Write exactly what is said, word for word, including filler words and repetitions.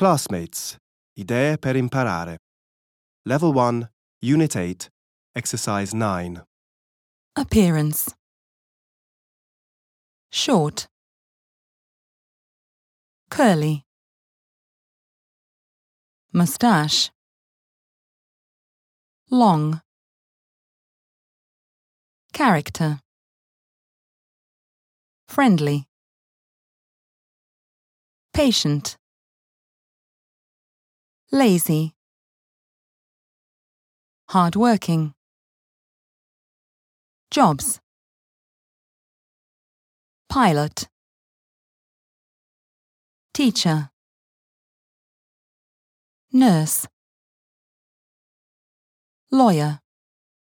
Classmates, idee per imparare. Level one, Unit eight, Exercise nine. Appearance. Short. Curly. Moustache. Long. Character. Friendly. Patient. Lazy. Hard-working. Jobs. Pilot. Teacher. Nurse. Lawyer.